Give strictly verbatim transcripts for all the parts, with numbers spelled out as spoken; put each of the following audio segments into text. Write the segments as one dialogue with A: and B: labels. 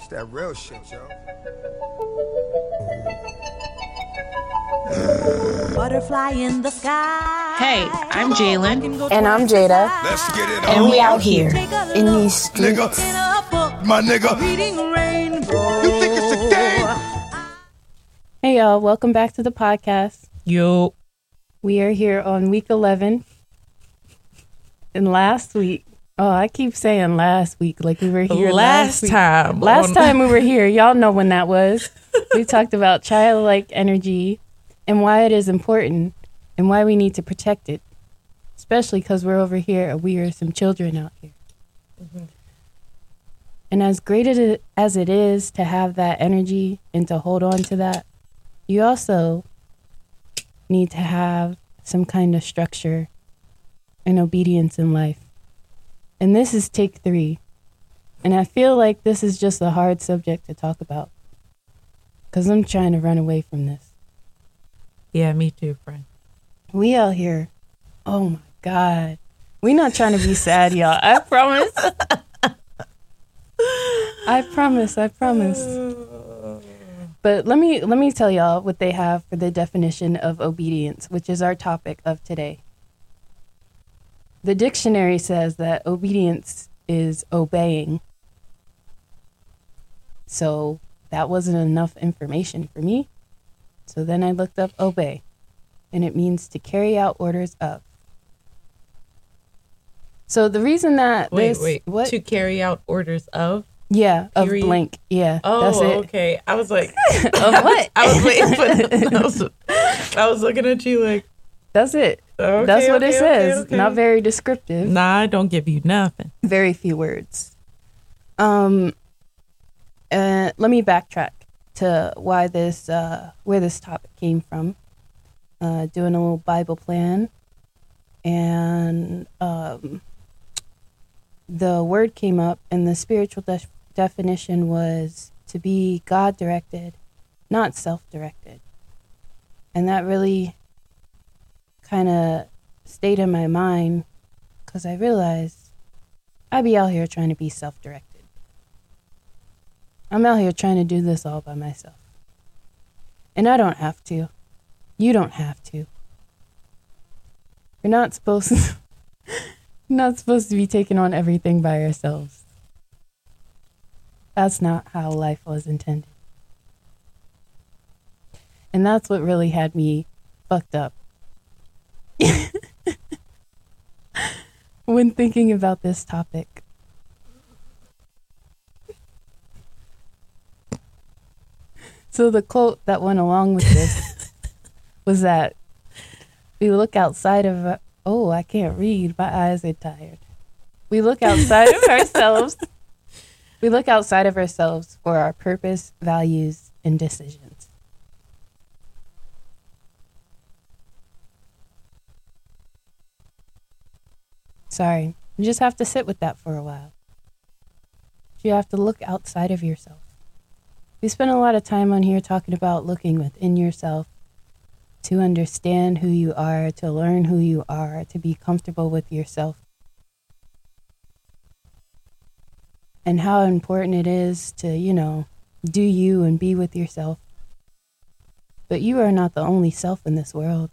A: It's that real shit, yo.
B: Butterfly in the sky.
C: Hey, I'm Jalen.
D: And I'm Jada.
A: Let's get it
D: And
A: on.
D: we out here in these streets.
A: Nigga, my nigga.
B: Reading rainbow.
A: You think it's a game?
D: Hey y'all, welcome back to the podcast.
C: Yo.
D: We are here on week eleven. And last week, oh, I keep saying last week like we were here last,
C: Last
D: week.
C: time.
D: Last
C: on-
D: time we were here, y'all know when that was. We talked about childlike energy and why it is important and why we need to protect it. Especially because we're over here and we are some children out here. Mm-hmm. And as great as it, as it is to have that energy and to hold on to that, you also need to have some kind of structure and obedience in life. And this is take three. And I feel like this is just a hard subject to talk about because I'm trying to run away from this.
C: Yeah, me too, friend.
D: We out here. Oh my God. We not trying to be sad, y'all. I promise. I promise. I promise. But let me let me tell y'all what they have for the definition of obedience, which is our topic of today. The dictionary says that obedience is obeying. So that wasn't enough information for me. So then I looked up obey, and it means to carry out orders of. So the reason that
C: Wait,
D: this,
C: wait.
D: what?
C: To carry out orders of?
D: Yeah, of
C: Period?
D: blank. Yeah,
C: Oh,
D: that's it.
C: okay. I was like,
D: Of what?
C: I was waiting for I was, I was looking at you like,
D: That's it.
C: okay,
D: That's what
C: okay,
D: it
C: okay,
D: says.
C: okay.
D: Not very descriptive.
C: Nah, I don't give you nothing.
D: Very few words. Um, uh, let me backtrack to why this, uh, where this topic came from. Uh, doing a little Bible plan, and um, the word came up, and the spiritual de- definition was to be God-directed, not self-directed, and that really kind of stayed in my mind because I realized I be out here trying to be self-directed. I'm out here trying to do this all by myself. And I don't have to. You don't have to. You're not supposed to, you're not supposed to be taking on everything by yourselves. That's not how life was intended. And that's what really had me fucked up. When thinking about this topic. So the quote that went along with this was that we look outside of, our, oh, I can't read, my eyes are tired. We look outside of ourselves. We look outside of ourselves for our purpose, values, and decisions. Sorry, you just have to sit with that for a while. You have to look outside of yourself. We spend a lot of time on here talking about looking within yourself to understand who you are, to learn who you are, to be comfortable with yourself. And how important it is to, you know, do you and be with yourself. But you are not the only self in this world.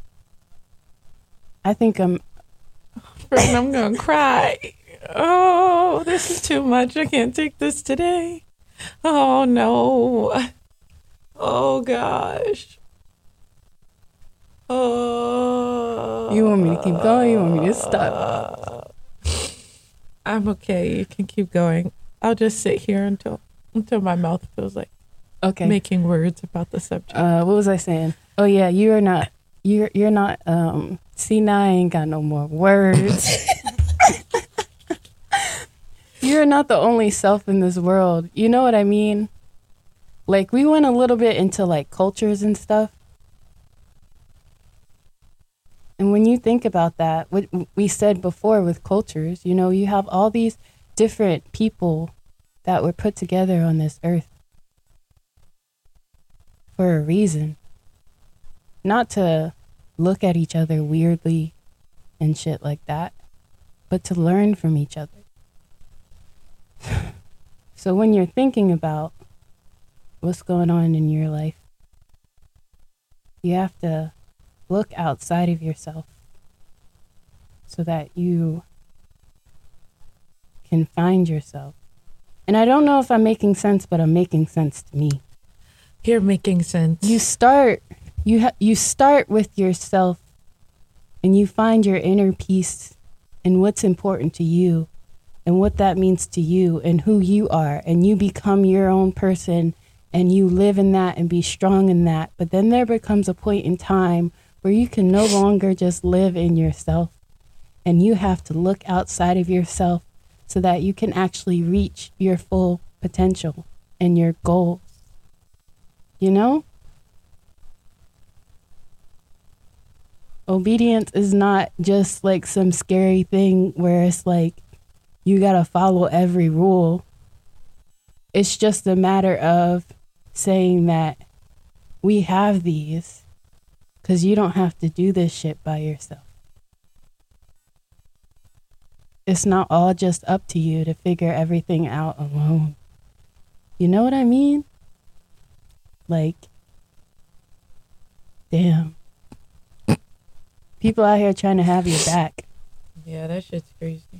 D: I think I'm...
C: Friend, I'm gonna cry. Oh, this is too much. I can't take this today. Oh no. Oh gosh. Oh.
D: You want me to keep going? You want me to stop?
C: I'm okay. You can keep going. I'll just sit here until until my mouth feels like
D: Okay.
C: making words about the subject.
D: Uh, what was I saying? Oh yeah, you are not. You're you're not. Um, see, now I ain't got no more words. You're not the only self in this world. You know what I mean? Like, we went a little bit into like cultures and stuff. And when you think about that, what we said before with cultures, you know, you have all these different people that were put together on this earth for a reason. Not to look at each other weirdly and shit like that, but to learn from each other. So when you're thinking about what's going on in your life, you have to look outside of yourself so that you can find yourself. And I don't know if I'm making sense, but I'm making sense to me.
C: You're making sense.
D: You start you ha- you start with yourself, and you find your inner peace and what's important to you and what that means to you and who you are, and you become your own person and you live in that and be strong in that. But then there becomes a point in time where you can no longer just live in yourself, and you have to look outside of yourself so that you can actually reach your full potential and your goals. You know? Obedience is not just like some scary thing where it's like you gotta follow every rule. It's just a matter of saying that we have these because you don't have to do this shit by yourself. It's not all just up to you to figure everything out alone. You know what I mean? Like, damn. People out here trying to have your back.
C: Yeah, that shit's crazy.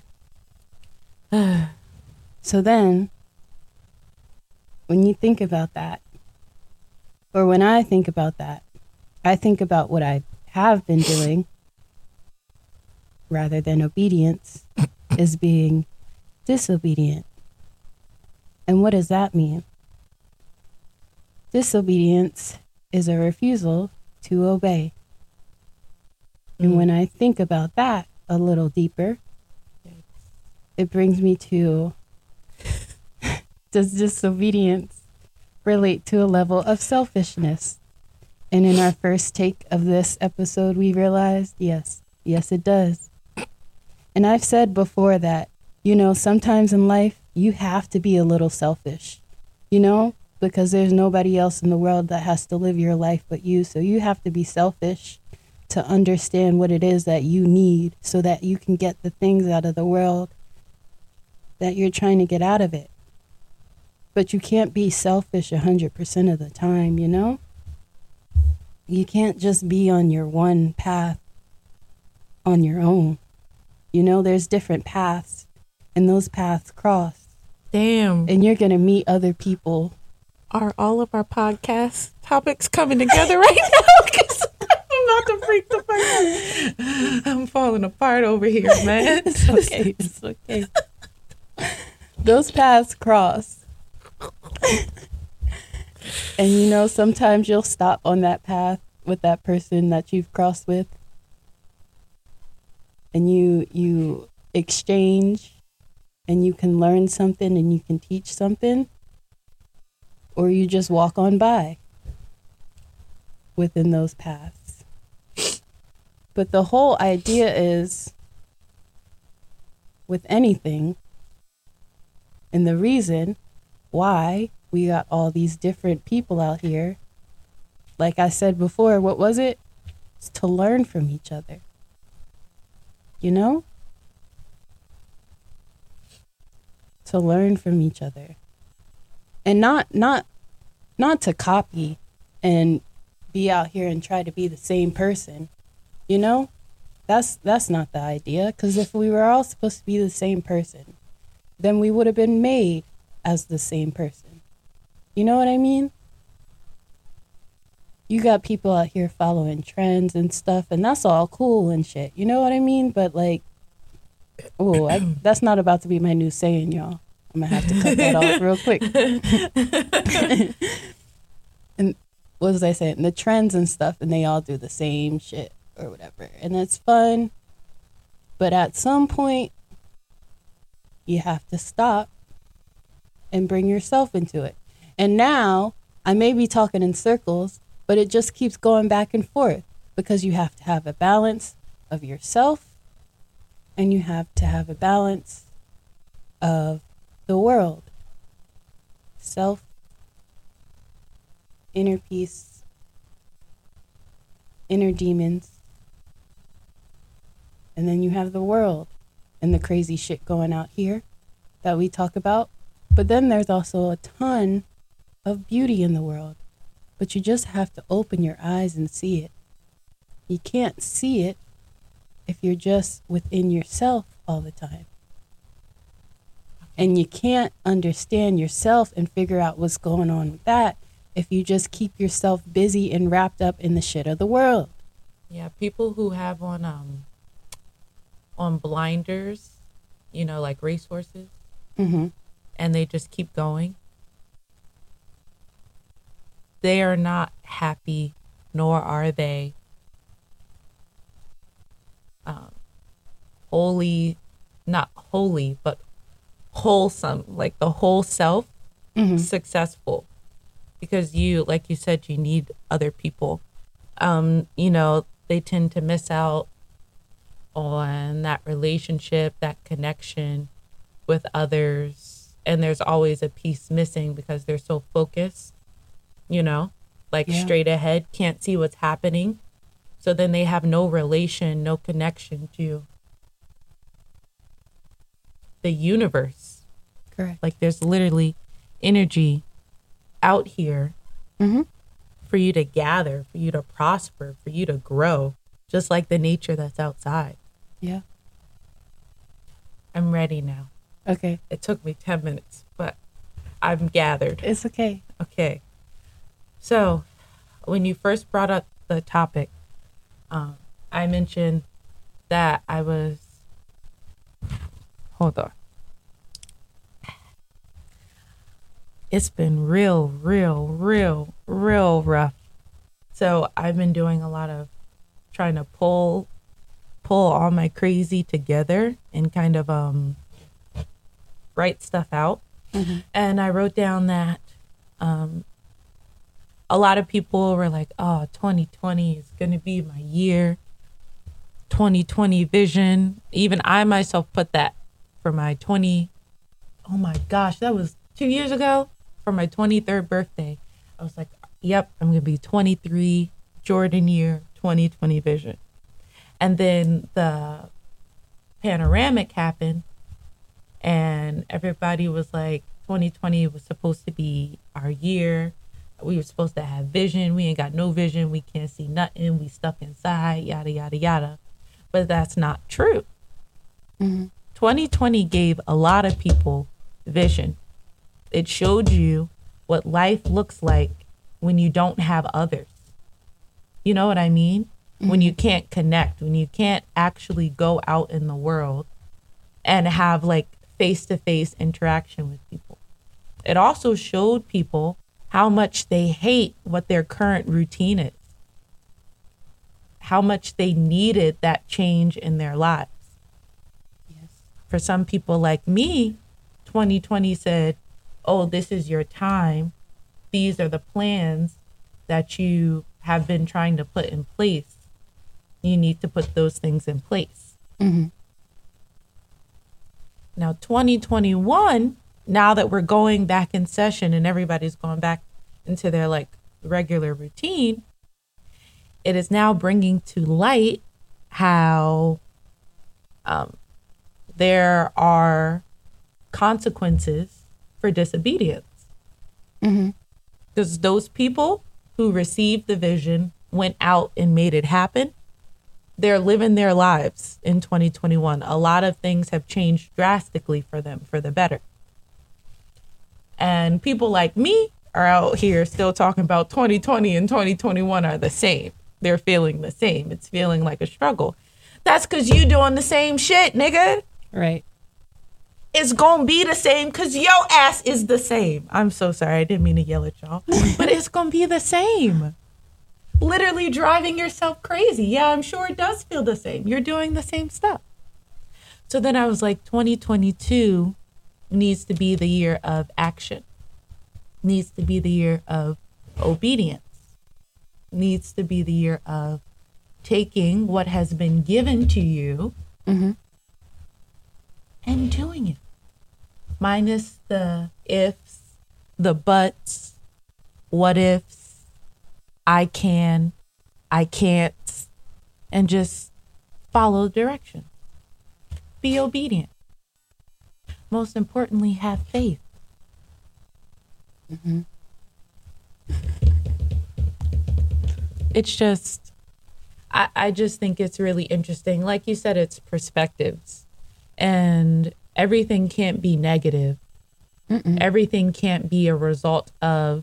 D: So then, when you think about that, or when I think about that, I think about what I have been doing rather than obedience is being disobedient. And what does that mean? Disobedience is a refusal to obey. And
C: Mm.
D: when I think about that a little deeper, it brings me to, does disobedience relate to a level of selfishness? And in our first take of this episode, we realized, yes, yes, it does. And I've said before that, you know, sometimes in life, you have to be a little selfish, you know, because there's nobody else in the world that has to live your life but you. So you have to be selfish to understand what it is that you need so that you can get the things out of the world that you're trying to get out of it. But you can't be selfish one hundred percent of the time, you know? You can't just be on your one path on your own. You know, there's different paths, and those paths cross.
C: Damn.
D: And you're going to meet other people.
C: Are all of our podcast topics coming together right now? Because I'm about to freak the fuck out. I'm falling apart over here, man.
D: It's okay. It's okay. Those paths cross. And you know, sometimes you'll stop on that path with that person that you've crossed with. And you you exchange, and you can learn something and you can teach something. Or you just walk on by within those paths. But the whole idea is, with anything, and the reason why we got all these different people out here, like I said before, what was it? It's to learn from each other. You know? To learn from each other. And not not not to copy and be out here and try to be the same person. You know? That's that's not the idea, because if we were all supposed to be the same person, then we would have been made as the same person. You know what I mean? You got people out here following trends and stuff, and that's all cool and shit. You know what I mean? But like, oh, that's not about to be my new saying, y'all. I'm gonna have to cut that off real quick. And what was I saying? The trends and stuff, and they all do the same shit or whatever, and it's fun. But at some point, you have to stop and bring yourself into it. And now I may be talking in circles, but it just keeps going back and forth, because you have to have a balance of yourself, and you have to have a balance of the world. Self, inner peace, inner demons, and then you have the world and the crazy shit going out here that we talk about. But then there's also a ton of beauty in the world. But you just have to open your eyes and see it. You can't see it if you're just within yourself all the time. And you can't understand yourself and figure out what's going on with that if you just keep yourself busy and wrapped up in the shit of the world.
C: Yeah, people who have on um on blinders, you know, like racehorses,
D: Mm-hmm.
C: and they just keep going. They are not happy, nor are they um, holy, not holy, but wholesome, like the whole self,
D: Mm-hmm.
C: successful. Because you, like you said, you need other people. Um, you know, they tend to miss out on that relationship, that connection with others. And there's always a piece missing because they're so focused, you know, like
D: Yeah.
C: straight ahead, can't see what's happening. So then they have no relation, no connection to the universe.
D: Correct.
C: Like there's literally energy out here
D: Mm-hmm.
C: for you to gather, for you to prosper, for you to grow, just like the nature that's outside.
D: Yeah.
C: I'm ready now.
D: Okay.
C: It took me ten minutes, but I'm gathered.
D: It's okay.
C: Okay. So when you first brought up the topic, um, I mentioned that I was, hold on. It's been real, real, real, real rough. So I've been doing a lot of trying to pull, pull all my crazy together and kind of um, write stuff out.
D: Mm-hmm.
C: And I wrote down that um, a lot of people were like, oh, twenty twenty is going to be my year. twenty twenty vision. Even I myself put that for my twenty. Oh my gosh, that was two years ago for my twenty-third birthday. I was like, yep, I'm going to be twenty-three, Jordan year, twenty twenty vision. And then the panoramic happened. And everybody was like, twenty twenty was supposed to be our year. We were supposed to have vision. We ain't got no vision. We can't see nothing. We stuck inside, yada, yada, yada. But that's not true.
D: Mm-hmm.
C: twenty twenty gave a lot of people vision. It showed you what life looks like when you don't have others. You know what I mean? Mm-hmm. When you can't connect, when you can't actually go out in the world and have like face-to-face interaction with people. It also showed people how much they hate what their current routine is, how much they needed that change in their lives.
D: Yes.
C: For some people like me, twenty twenty said, oh, this is your time. These are the plans that you have been trying to put in place. You need to put those things in place.
D: Mm-hmm.
C: Now, twenty twenty-one, now that we're going back in session and everybody's going back into their like regular routine, it is now bringing to light how um, there are consequences for disobedience.
D: Mm-hmm.
C: Because those people who received the vision, went out and made it happen, they're living their lives in twenty twenty-one. A lot of things have changed drastically for them for the better. And people like me are out here still talking about twenty twenty and twenty twenty-one are the same. They're feeling the same. It's feeling like a struggle. That's because you doing the same shit, nigga.
D: Right.
C: It's gonna be the same because your ass is the same. I'm so sorry. I didn't mean to yell at y'all. But it's gonna be the same. Literally driving yourself crazy. Yeah, I'm sure it does feel the same. You're doing the same stuff. So then I was like, twenty twenty-two needs to be the year of action. Needs to be the year of obedience. Needs to be the year of taking what has been given to you
D: Mm-hmm.
C: and doing it. Minus the ifs, the buts, what ifs, I can, I can't, and just follow direction. Be obedient. Most importantly, have faith.
D: Mm-hmm.
C: It's just, I, I just think it's really interesting. Like you said, it's perspectives, and everything can't be negative. Mm-mm. Everything can't be a result of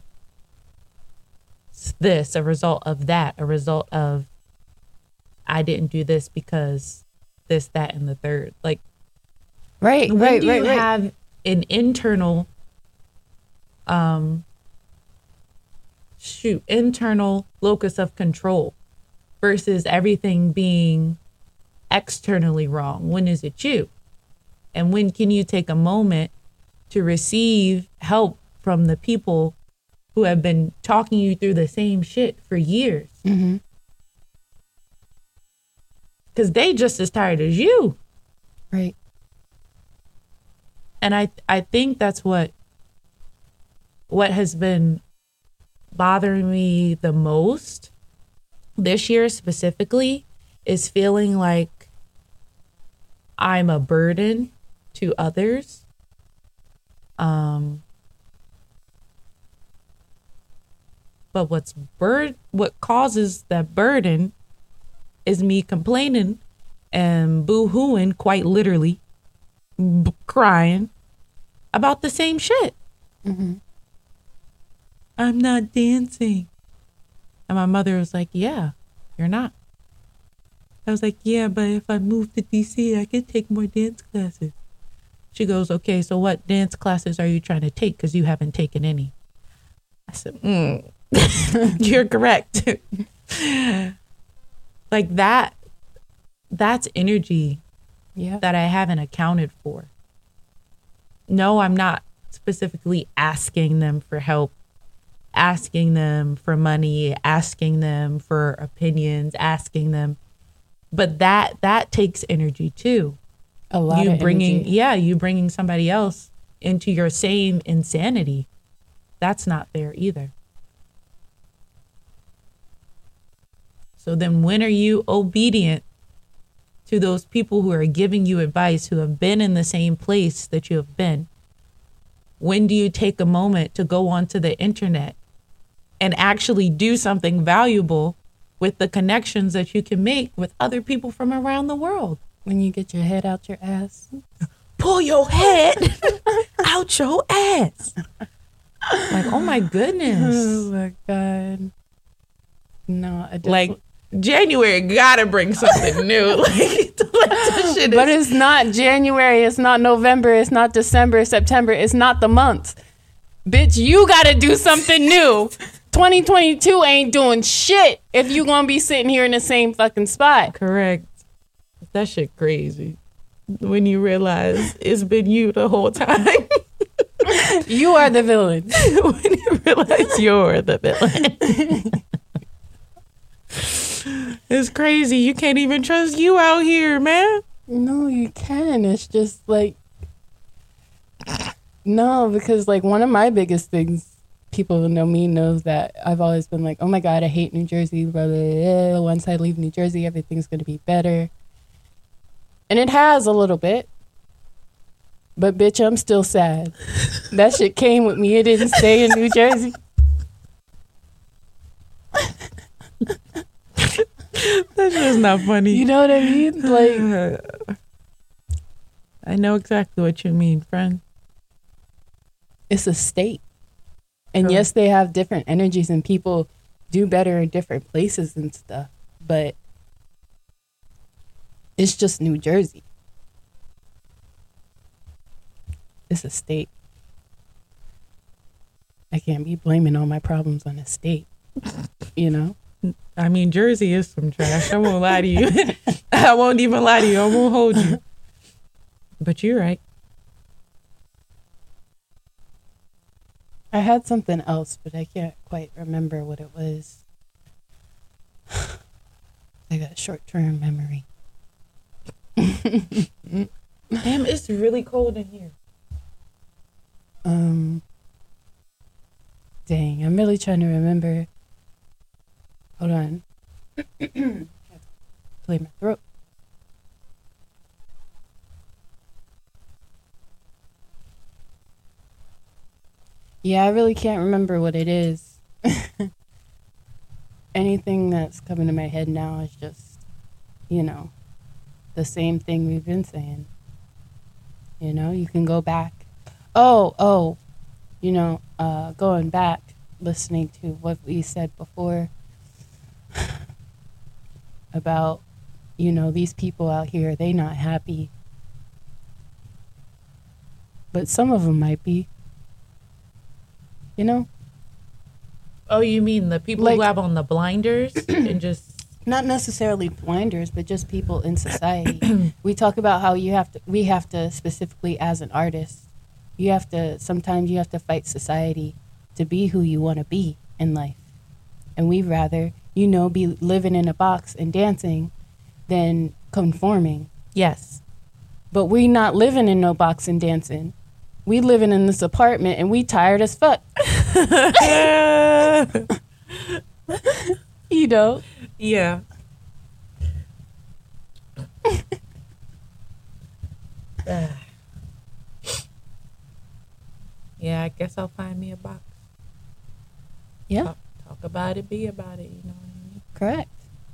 C: this, a result of that, a result of I didn't do this because this, that, and the third. Like,
D: right,
C: when
D: right,
C: do
D: right,
C: you
D: right.
C: have an internal, um, shoot, internal locus of control versus everything being externally wrong? When is it you? And when can you take a moment to receive help from the people who have been talking you through the same shit for years?
D: Mm-hmm.
C: Because they just as tired as you.
D: Right.
C: And I I think that's what what has been bothering me the most this year specifically, is feeling like I'm a burden to others. Um, but what's bur- what causes that burden is me complaining and boo-hooing, quite literally, b- crying about the same shit.
D: Mm-hmm.
C: I'm not dancing. And my mother was like, yeah, you're not. I was like, yeah, but if I move to D C, I can take more dance classes. She goes, okay, so what dance classes are you trying to take? Because you haven't taken any. I said, mm. You're correct. Like that, that's energy
D: Yeah.
C: that I haven't accounted for. No, I'm not specifically asking them for help, asking them for money, asking them for opinions, asking them. But that that takes energy too.
D: A lot
C: you
D: of
C: bringing,
D: energy.
C: yeah, you bringing somebody else into your same insanity. That's not fair either. So then when are you obedient to those people who are giving you advice, who have been in the same place that you have been? When do you take a moment to go onto the internet and actually do something valuable with the connections that you can make with other people from around the world?
D: When you get your head out your ass.
C: Pull your head out your ass. Like, oh my goodness.
D: Oh my God. No, I just,
C: Like, January gotta bring something new. Like, like this shit is,
D: but it's not January, it's not November, it's not December, September, it's not the month. Bitch, you gotta do something new. twenty twenty-two ain't doing shit if you gonna be sitting here in the same fucking spot.
C: correct. That shit crazy. When you realize it's been you the whole time.
D: You are the villain.
C: When you realize you're the villain. It's crazy. You can't even trust you out here, man.
D: No, you can. It's just like, no, because like one of my biggest things, people who know me knows that I've always been like, oh my God, I hate New Jersey. Blah, blah, blah. Once I leave New Jersey, everything's going to be better. And it has a little bit. But bitch, I'm still sad. That shit came with me. It didn't stay in New Jersey.
C: That's just not funny.
D: You know what I mean? Like,
C: I know exactly what you mean, friend.
D: it's a state. And
C: Correct.
D: yes, they have different energies and people do better in different places and stuff. But it's just New Jersey. It's a state. I can't be blaming all my problems on a state. You know?
C: I mean, Jersey is some trash. I won't lie to you. I won't even lie to you. I won't hold you. But you're right.
D: I had something else, but I can't quite remember what it was. I got short-term memory.
C: Damn, it's really cold in here.
D: Um, dang, I'm really trying to remember. Hold on. Clear my throat. Yeah, I really can't remember what it is. Anything that's coming to my head now is just, you know, the same thing we've been saying. You know, you can go back. Oh, oh, you know, uh, going back, listening to what we said before about, you know, these people out here, they not happy. But some of them might be. You know?
C: Oh, you mean the people
D: Like-
C: who have on the blinders and just
D: Not necessarily blinders, but just people in society. We talk about how you have to, we have to specifically as an artist, you have to, sometimes you have to fight society to be who you want to be in life. And we'd rather, you know, be living in a box and dancing than conforming.
C: yes.
D: But we not living in no box and dancing. We living in this apartment and we tired as fuck. You know?
C: Yeah. Ah. Yeah, I guess I'll find me a box.
D: Yeah,
C: Talk, talk about it, be about it, you know what I mean?
D: correct.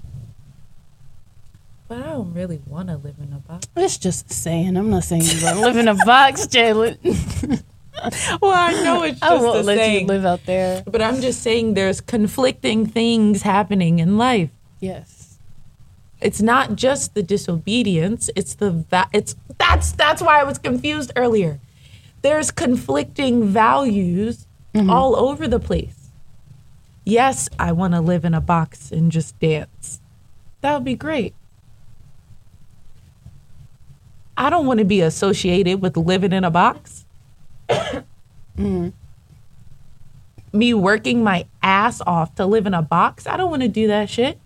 C: But I don't really want to live in a box.
D: It's just a saying. I'm not saying you gonna live in a box, Jalen.
C: Well, I know it's just
D: I won't
C: a
D: let
C: saying,
D: you live out there.
C: but I'm just saying there's conflicting things happening in life.
D: Yes.
C: It's not just the disobedience, it's the va- it's that's that's why I was confused earlier. There's conflicting values all over the place. Yes, I want to live in a box and just dance. That would be great. I don't want to be associated with living in a box. Me working my ass off to live in a box. I don't want to do that shit.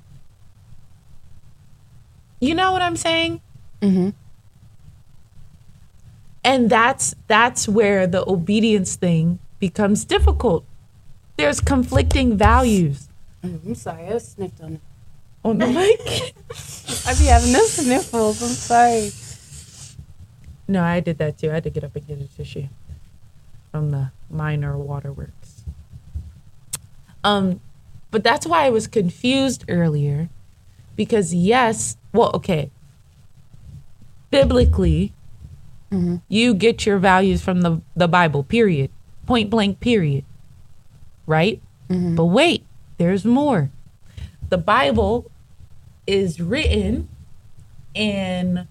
C: You know what I'm saying?
D: Mm-hmm.
C: And that's that's where the obedience thing becomes difficult. There's conflicting values.
D: I'm sorry. I sniffed on it.
C: On the mic?
D: I be having the sniffles. I'm sorry.
C: No, I did that too. I had to get up and get a tissue from the minor waterworks. Um, but that's why I was confused earlier, because yes, well, okay. Biblically,
D: Mm-hmm.
C: you get your values from the, the Bible, period. Point blank, period. Right?
D: Mm-hmm.
C: But wait, there's more. The Bible is written in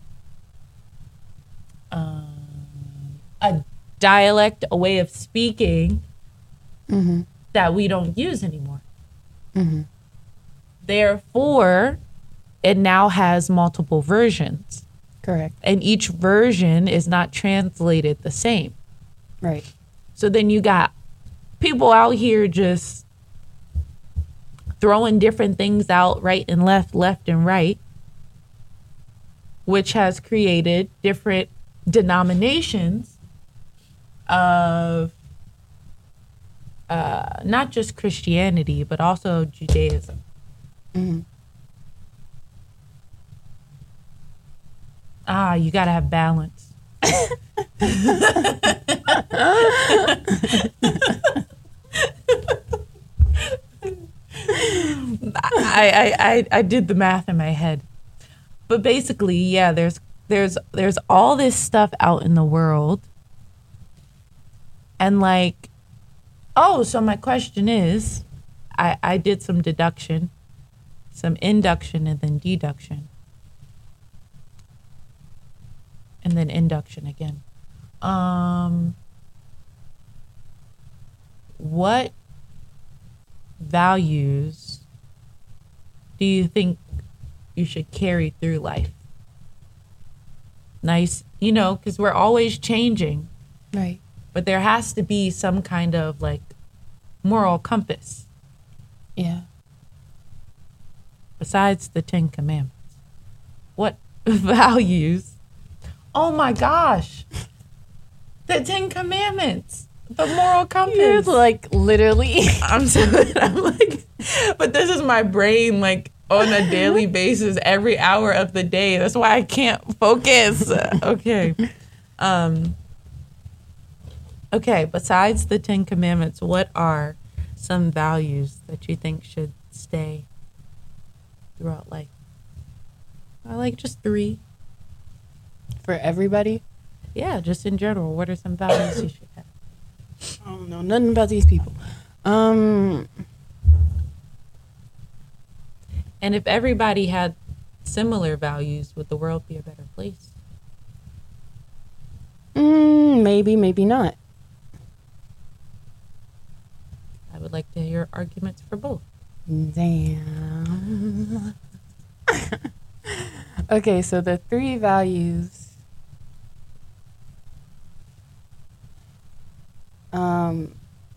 C: um, a dialect, a way of speaking
D: Mm-hmm.
C: that we don't use anymore.
D: Mm-hmm.
C: Therefore, it now has multiple versions,
D: Correct.
C: and each version is not translated the same.
D: Right.
C: So then you got people out here just throwing different things out right and left, left and right, which has created different denominations of uh, not just Christianity, but also Judaism.
D: Mm-hmm.
C: Ah, you got to have balance. I, I, I, I did the math in my head. But basically, yeah, there's there's there's all this stuff out in the world. And like, oh, so my question is, I, I did some deduction, some induction and then deduction. And then induction again. Um, what values do you think you should carry through life? Nice, you know, because we're always changing,
D: Right.
C: but there has to be some kind of like moral compass
D: Yeah.
C: besides the Ten Commandments. What values? Oh my gosh, the Ten Commandments, the moral compass.
D: You're like literally.
C: I'm so I'm like, but this is my brain like on a daily basis, every hour of the day. That's why I can't focus. Okay. Um Okay, besides the Ten Commandments, what are some values that you think should stay throughout life? I like just three.
D: For everybody?
C: Yeah, just in general. What are some values you should have?
D: I don't know nothing about these people. Um,
C: And if everybody had similar values, would the world be a better place?
D: mm, maybe, maybe not.
C: I would like to hear arguments for both.
D: Damn. Okay, so the three values. Um,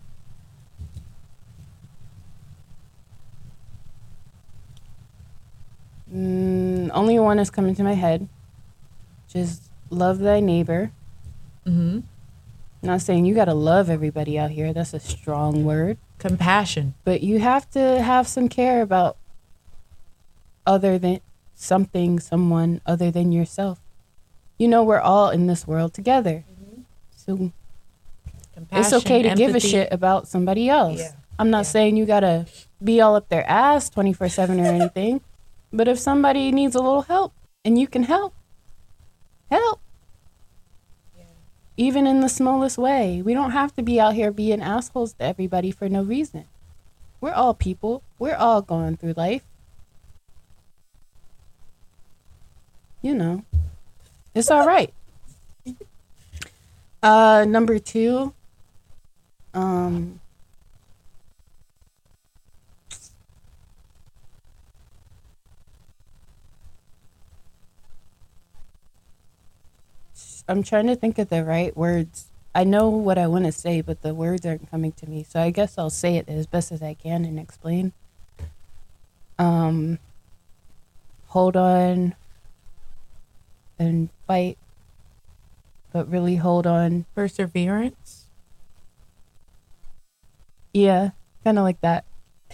D: mm, only one is coming to my head. Just love thy neighbor.
C: Mm-hmm.
D: Not saying you got to love everybody out here. That's a strong word.
C: Compassion.
D: But you have to have some care about other than something, someone other than yourself. You know, we're all in this world together. Mm-hmm. So
C: Compassion,
D: it's okay to
C: empathy.
D: give a shit about somebody else.
C: Yeah.
D: I'm not
C: Yeah.
D: saying you got to be all up their ass twenty-four seven or anything. But if somebody needs a little help and you can help, help. Yeah. Even in the smallest way. We don't have to be out here being assholes to everybody for no reason. We're all people. We're all going through life. You know, it's all right. Uh, number two, um, I'm trying to think of the right words. I know what I want to say, but the words aren't coming to me. So I guess I'll say it as best as I can and explain. Um, hold on and fight, but really hold on.
C: Perseverance.
D: Yeah, kind of like that.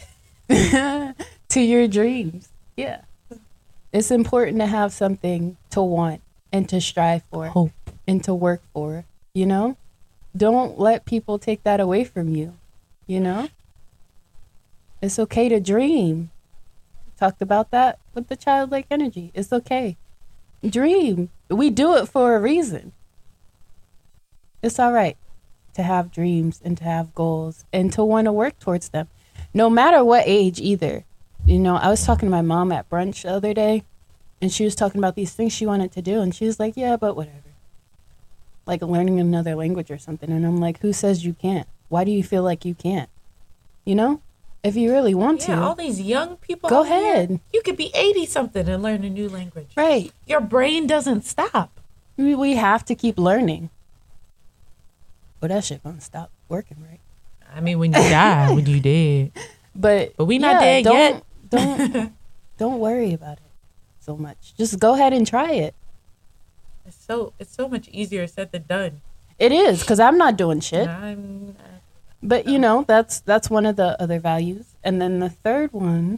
D: To your dreams. Yeah. It's important to have something to want and to strive for.
C: Hope.
D: And to work for, you know? Don't let people take that away from you, you know? It's okay to dream. Talked about that with the childlike energy. It's okay. Dream. We do it for a reason. It's all right to have dreams and to have goals and to want to work towards them, no matter what age either. You know, I was talking to my mom at brunch the other day, and she was talking about these things she wanted to do, and she was like, yeah, but whatever. Like learning another language or something. And I'm like, who says you can't? Why do you feel like you can't? You know? If you really want
C: Yeah,
D: to.
C: all these young people.
D: Go
C: out here,
D: ahead.
C: you could be eighty something and learn a new language.
D: Right.
C: Your brain doesn't stop.
D: We, we have to keep learning. Well, that shit gonna stop working, right?
C: I mean, when you die, when you dead.
D: But
C: But we not
D: yeah,
C: dead
D: don't,
C: yet.
D: Don't don't worry about it so much. Just go ahead and try it.
C: It's so it's so much easier said than done.
D: It is, because I'm not doing shit.
C: I'm, uh,
D: But you know, that's that's one of the other values. And then the third one,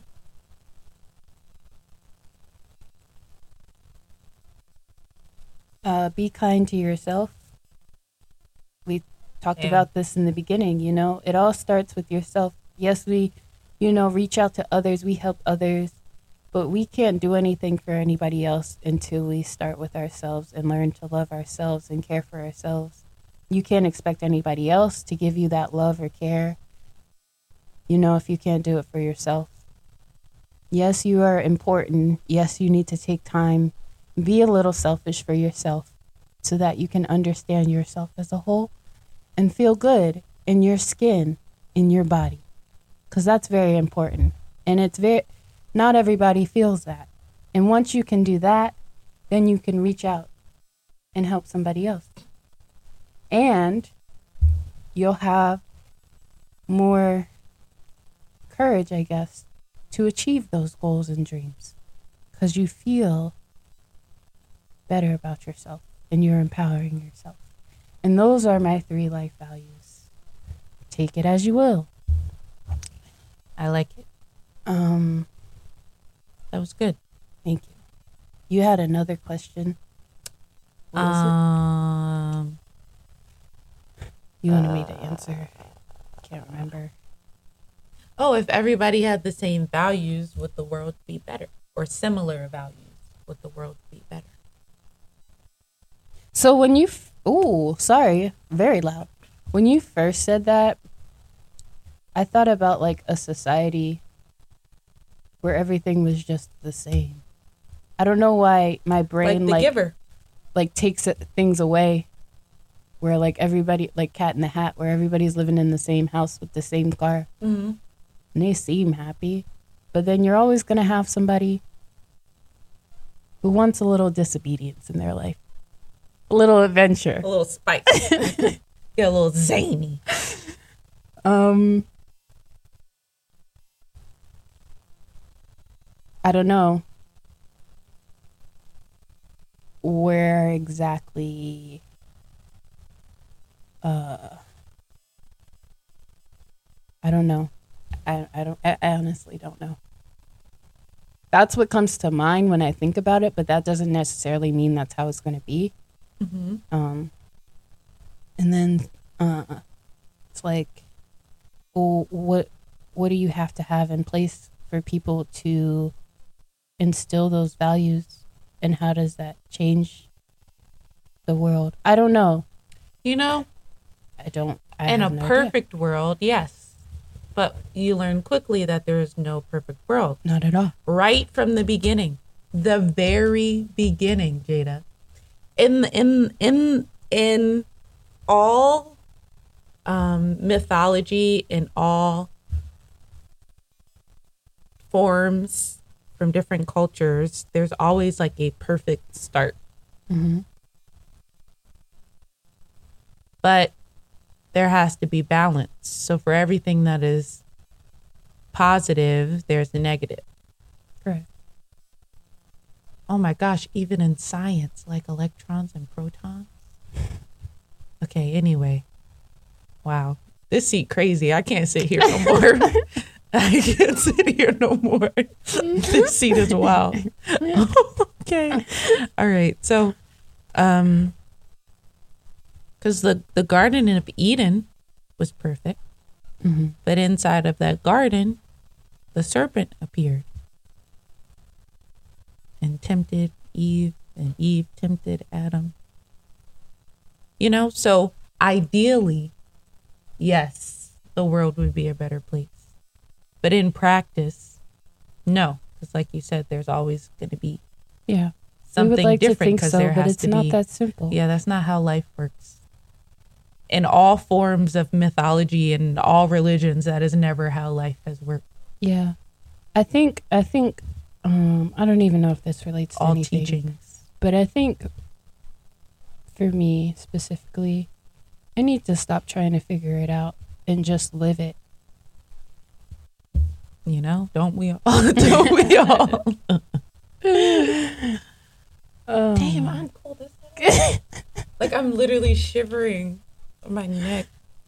D: uh, be kind to yourself. We talked
C: Yeah.
D: about this in the beginning, you know. It all starts with yourself. Yes, we, you know, reach out to others, we help others, but we can't do anything for anybody else until we start with ourselves and learn to love ourselves and care for ourselves. You can't expect anybody else to give you that love or care, you know, if you can't do it for yourself. Yes, you are important. Yes, you need to take time. Be a little selfish for yourself so that you can understand yourself as a whole and feel good in your skin, in your body, because that's very important. And it's very, not everybody feels that. And once you can do that, then you can reach out and help somebody else. And you'll have more courage, I guess, to achieve those goals and dreams, because you feel better about yourself and you're empowering yourself. And those are my three life values. Take it as you will.
C: I like it.
D: Um,
C: That was good.
D: thank you. You had another question. What was
C: Um,
D: You wanted me to answer. Can't remember.
C: Oh, if everybody had the same values, would the world be better? Or similar values, would the world be better?
D: So when you, f- ooh, sorry, very loud. When you first said that, I thought about like a society where everything was just the same. I don't know why my
C: Like
D: brain
C: the
D: like
C: giver.
D: like takes it, things away. Where like everybody, like Cat in the Hat, where everybody's living in the same house with the same car,
C: Mm-hmm.
D: and they seem happy, but then you're always gonna have somebody who wants a little disobedience in their life, a little adventure.
C: A little spice. Get a little zany.
D: Um, I don't know where exactly. Uh, I don't know. I I don't. I, I honestly don't know. That's what comes to mind when I think about it, but that doesn't necessarily mean that's how it's going to be.
C: Mm-hmm.
D: Um, and then uh, it's like, well, what what do you have to have in place for people to instill those values, and how does that change the world? I don't know.
C: You know,
D: I don't. I
C: in a
D: have no idea.
C: perfect world, yes. But you learn quickly that there is no perfect world.
D: Not at all.
C: Right from the beginning. The very beginning, Jada. In in in in all um, mythology, in all forms from different cultures, there's always like a perfect start.
D: Mm-hmm.
C: But there has to be balance. So for everything that is positive, there's a negative.
D: Correct.
C: Oh my gosh, even in science, like electrons and protons. Okay, anyway. Wow. This seat crazy. I can't sit here no more. I can't sit here no more. This seat is wild. Okay. All right. So, um, because the, the Garden of Eden was perfect.
D: Mm-hmm.
C: But inside of that garden, the serpent appeared and tempted Eve, and Eve tempted Adam. You know, so ideally, yes, the world would be a better place. But in practice, no. Because like you said, there's always going to be
D: Yeah.
C: something
D: we would like
C: different
D: to think
C: because
D: so,
C: there
D: but
C: has
D: it's
C: to
D: not
C: be.
D: that simple.
C: Yeah, that's not how life works. In all forms of mythology and all religions, that is never how life has worked.
D: Yeah. I think, I think, um, I don't even know if this relates to
C: All
D: anything,
C: teachings.
D: but I think for me specifically, I need to stop trying to figure it out and just live it.
C: You know, don't we all? Don't we all?
D: Um,
C: Damn, I'm cold as hell. Like I'm literally shivering on my neck.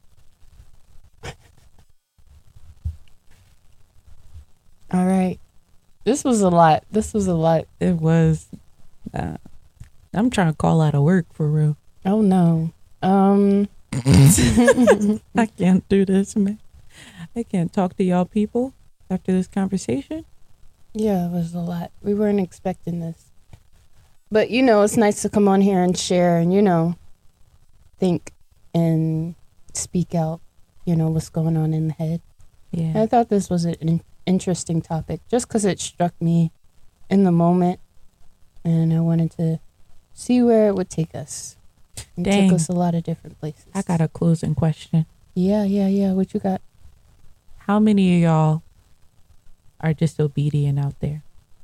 D: All right. This was a lot. This was a lot.
C: It was. Uh, I'm trying to call out of work for real.
D: Oh no. Um.
C: I can't do this, man. I can't talk to y'all people after this conversation.
D: Yeah, it was a lot. We weren't expecting this. But, you know, it's nice to come on here and share and, you know, think and speak out, you know, what's going on in the head.
C: Yeah.
D: And I thought this was an interesting topic just because it struck me in the moment. And I wanted to see where it would take us. It
C: Dang.
D: took us a lot of different places.
C: I got a closing question.
D: Yeah, yeah, yeah. What you got?
C: How many of y'all are disobedient out there?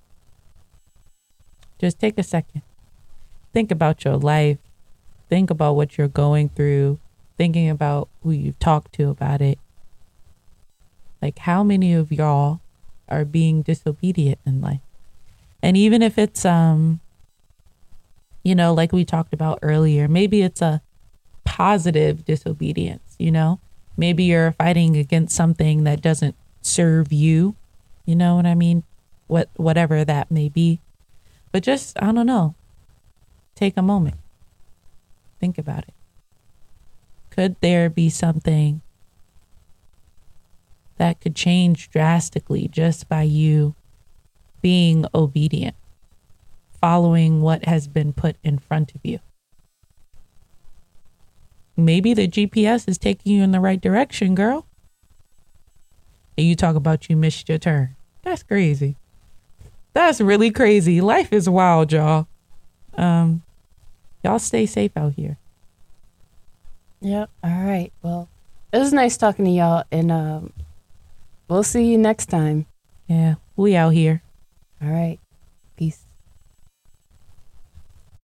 C: Just take a second. Think about your life. Think about what you're going through. Thinking about who you've talked to about it. Like, how many of y'all are being disobedient in life? And even if it's, um, you know, like we talked about earlier, maybe it's a positive disobedience, you know? Maybe you're fighting against something that doesn't serve you. You know what I mean? What, whatever that may be. But just, I don't know. Take a moment. Think about it. Could there be something that could change drastically just by you being obedient, following what has been put in front of you? Maybe the G P S is taking you in the right direction, girl. And you talk about you missed your turn. That's crazy. That's really crazy. Life is wild, y'all. Um, y'all stay safe out here.
D: Yep. All right. Well, it was nice talking to y'all, and um, we'll see you next time.
C: Yeah, we out here.
D: All right.